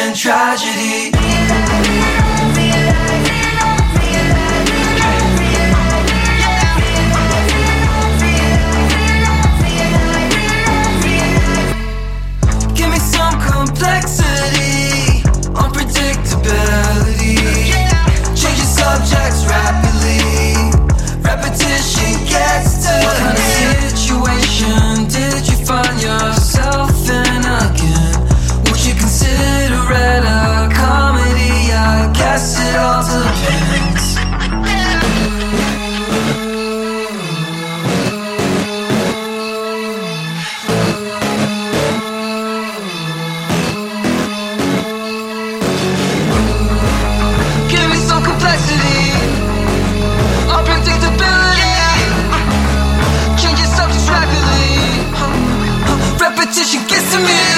and tragedy. Give me some complexity, unpredictability. Changing subjects rapidly, repetition gets to what kind of situation did you find yourself in again? Would you consider it a comedy? I guess it all depends. Give me some complexity, unpredictability. Changing subjects rapidly, repetition gets to me.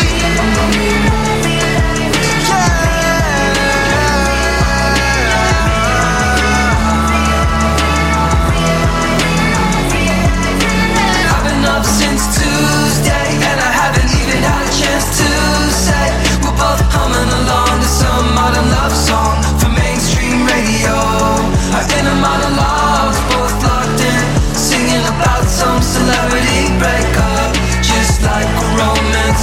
I've been up since Tuesday, and I haven't even had a chance to say we're both humming along to some modern love song for mainstream radio. Our inner monologues, both locked in, singing about some celebrity breakup, just like a romance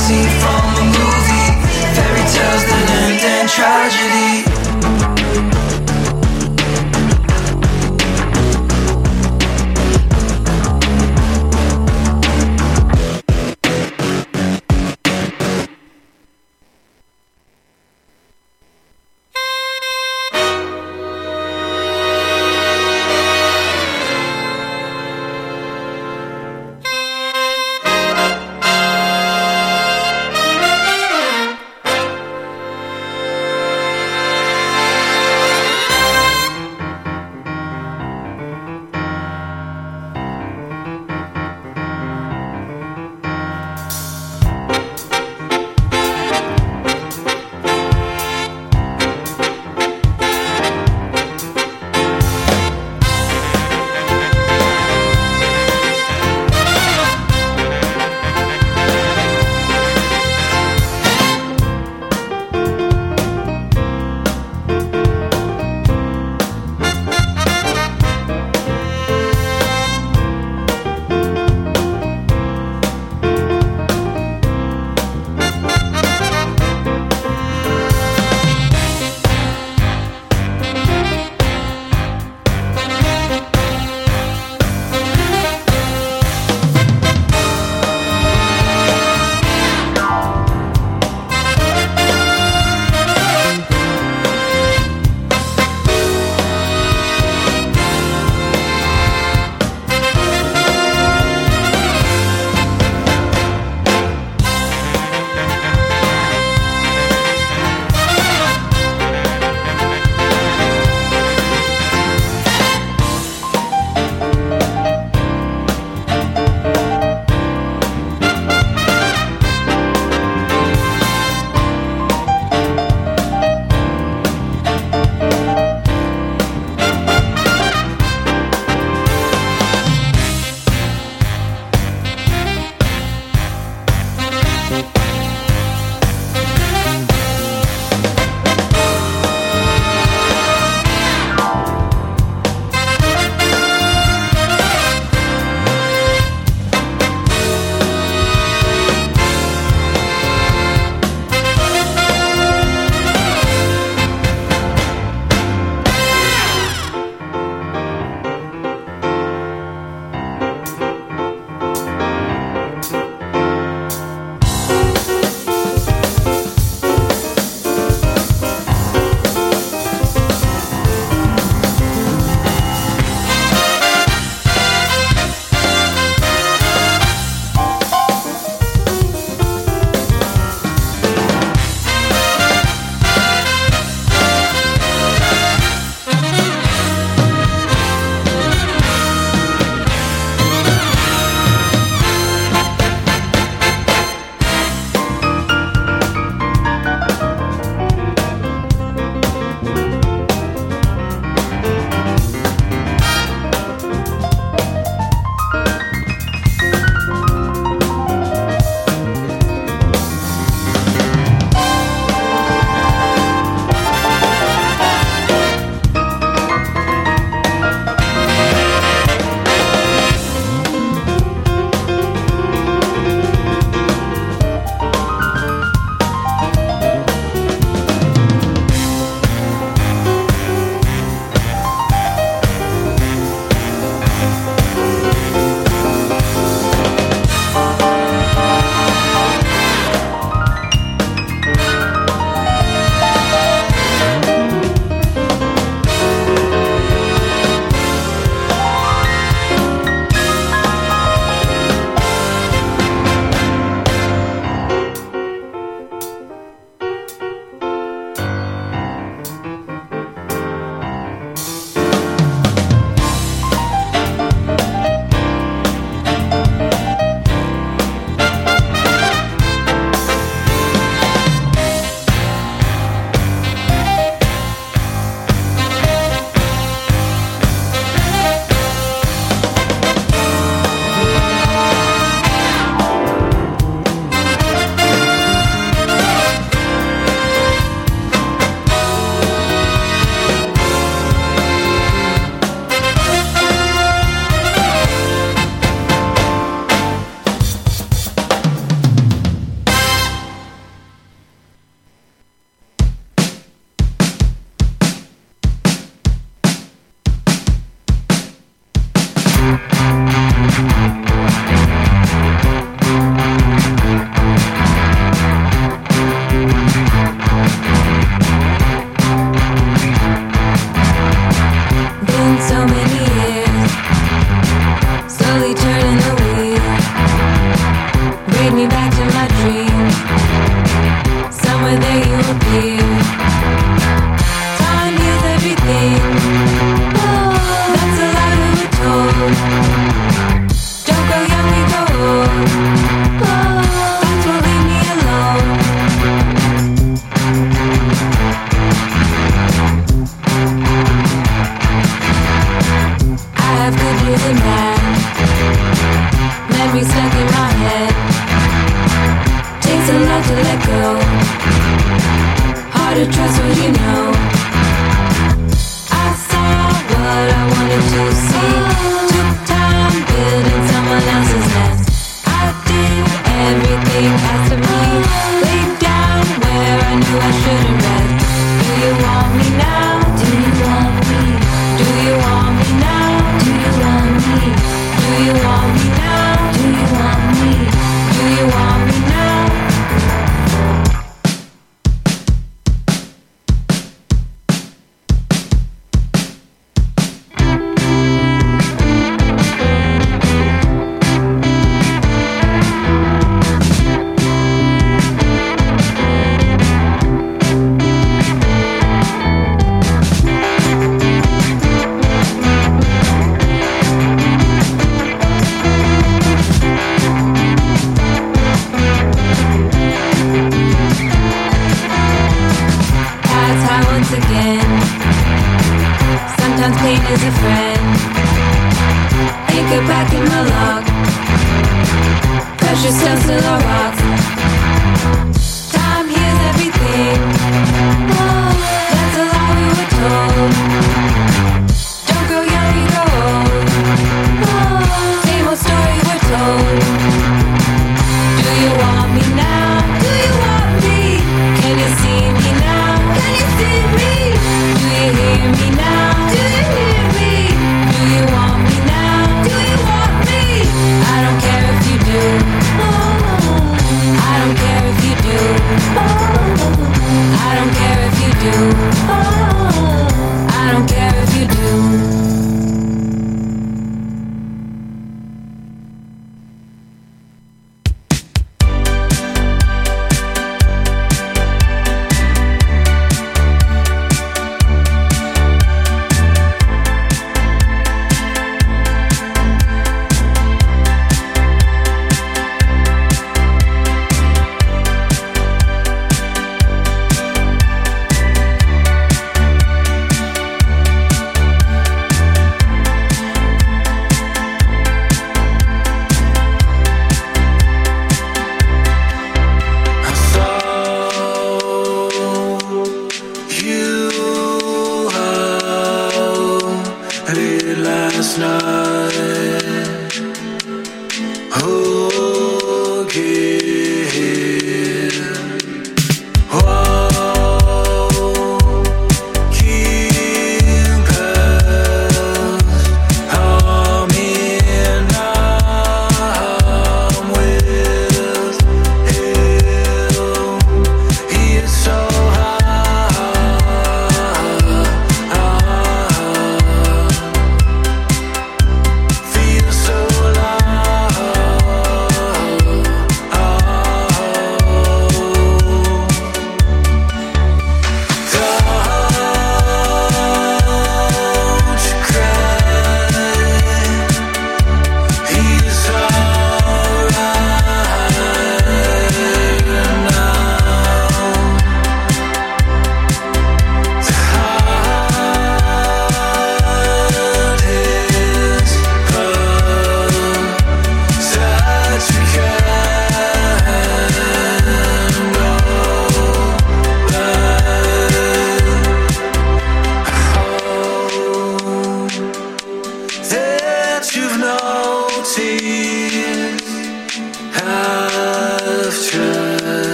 to trust what you know. I saw what I wanted to see. Took time building someone else's nest. I did everything asked of me. Laid down where I knew I shouldn't rest. Do you want me now? Do you want me? Do you want me now? Do you want me? Do you want me now? Do you want me? Do you want me now? Is a friend. Anchor back in my log. Precious stones still are rocks. Time heals everything. Oh, that's a lie we were told. Don't grow young, you grow old. Oh, same old story we're told. Do you want me now? Do you want me? Can you see me now? Can you see me? Do you hear me now? Do you hear me? Do you want me now? Do you want me? I don't care if you do. I don't care if you do. I don't care if you do. I don't care if you do.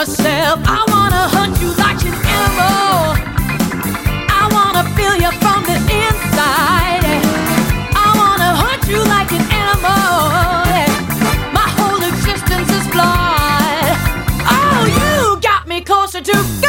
myself. I wanna hunt you like an animal. I wanna feel you from the inside. I wanna hunt you like an animal. My whole existence is flawed. Oh, you got me closer to God.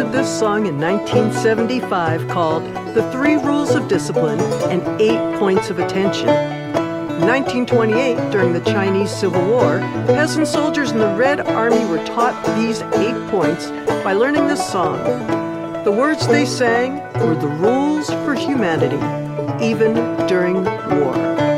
recorded this song in 1975 called The 3 Rules of Discipline and 8 Points of Attention. In 1928, during the Chinese Civil War, peasant soldiers in the Red Army were taught these 8 points by learning this song. The words they sang were the rules for humanity, even during war.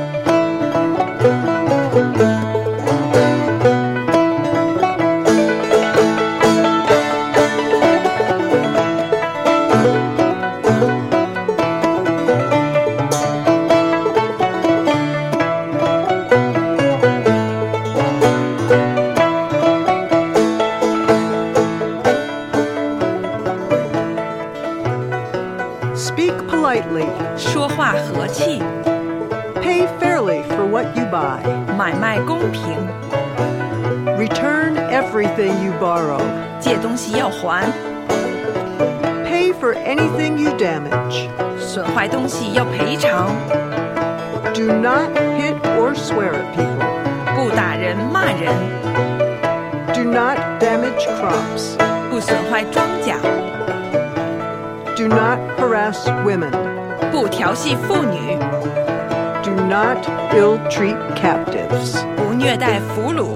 Speak politely. 说话和气， Pay fairly for what you buy. 买卖公平， Return everything you borrow. 借东西要还， Pay for anything you damage. 损坏东西要赔偿， Do not hit or swear at people. 不打人骂人， Do not damage crops. 不损坏庄稼， Do not harass women. 不调戏妇女， Do not ill-treat captives. 不虐待俘虏。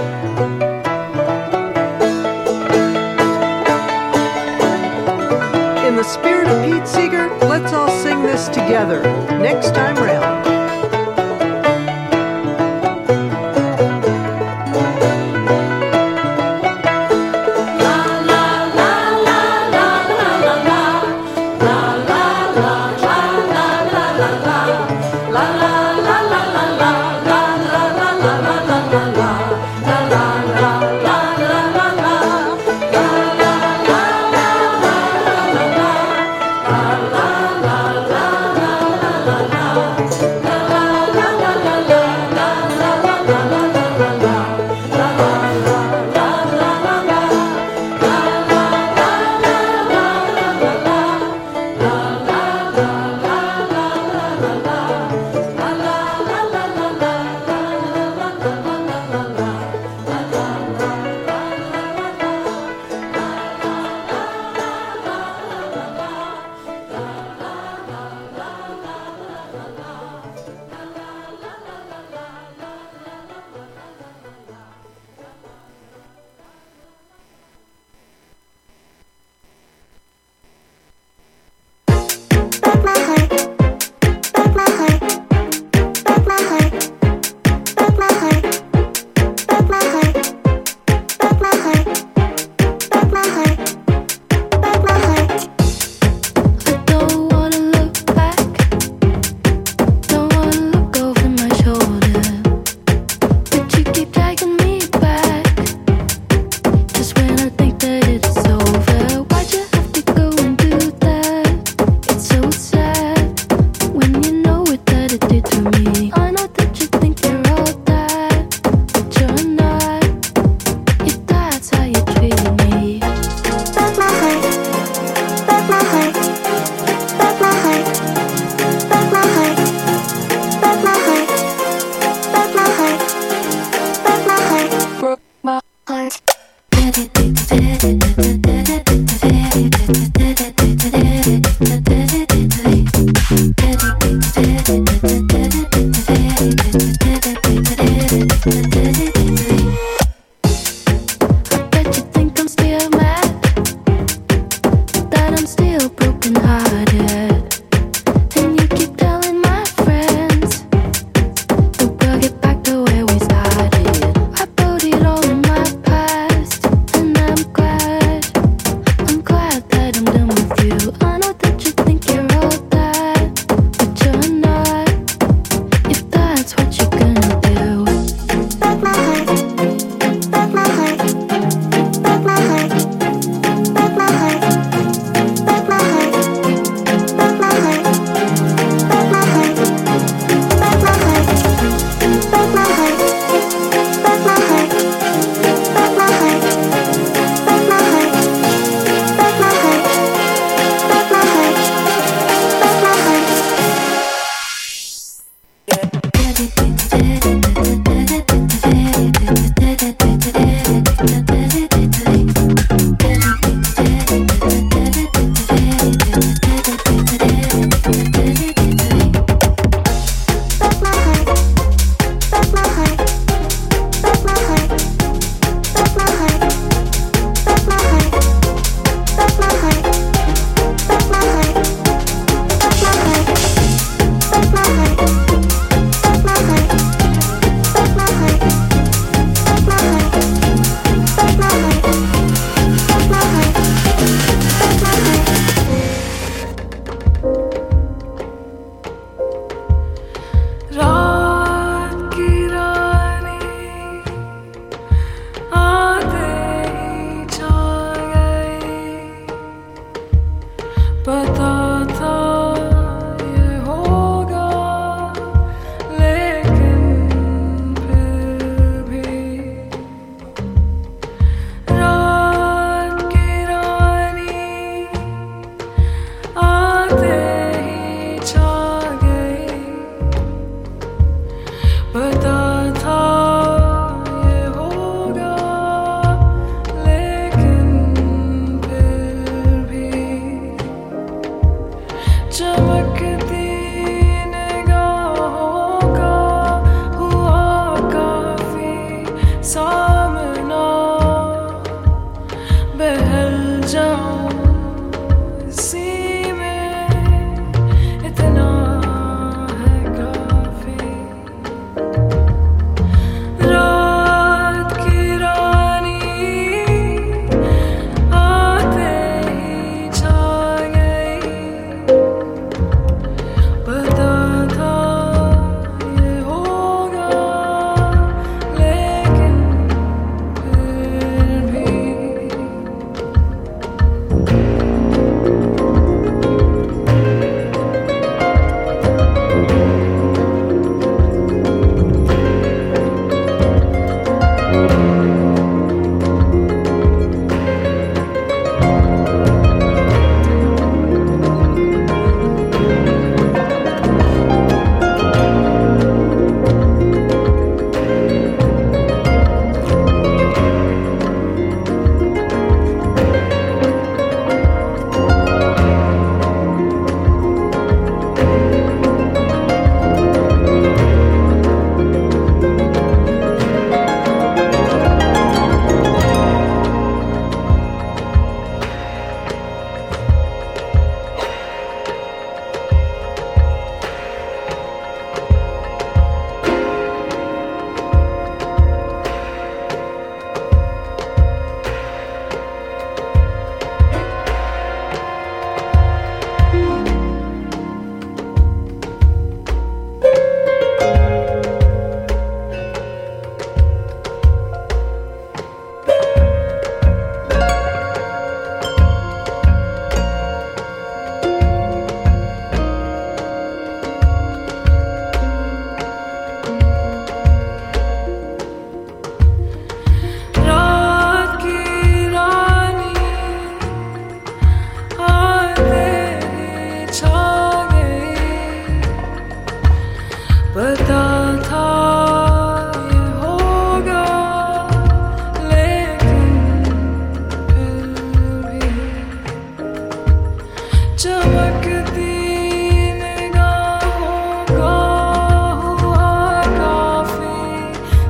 In the spirit of Pete Seeger, let's all sing this together. Next time round. La la